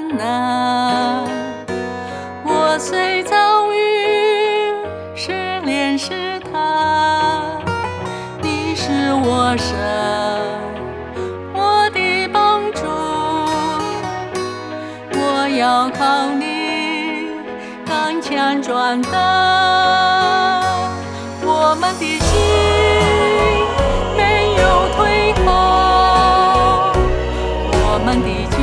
难。我虽遭遇失恋试探，你是我神，我的帮助。我要靠你刚强壮胆，我们的心没有退后，我们的脚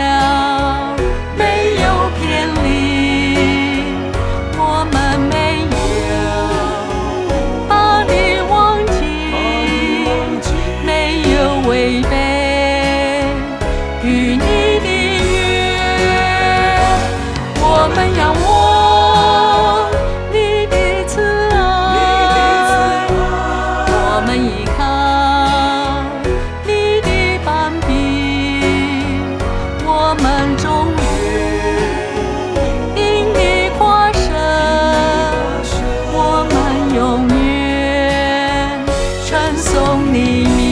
没有偏离，我们没有把你忘记，没有违背与你的约，我们仰望你的慈爱，我们依靠你的膀臂，我们终于因你夸胜，我们永远称颂你名。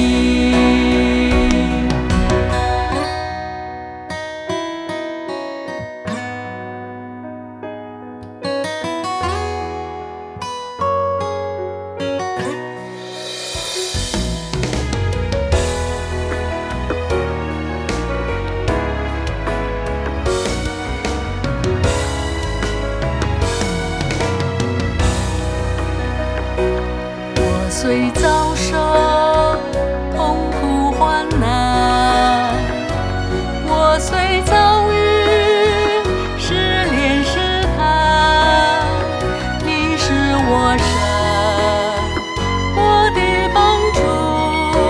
虽遭受痛苦患难，我虽遭遇失恋试探，你是我神，我的帮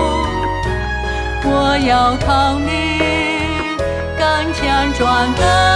助。我要靠你刚强壮胆。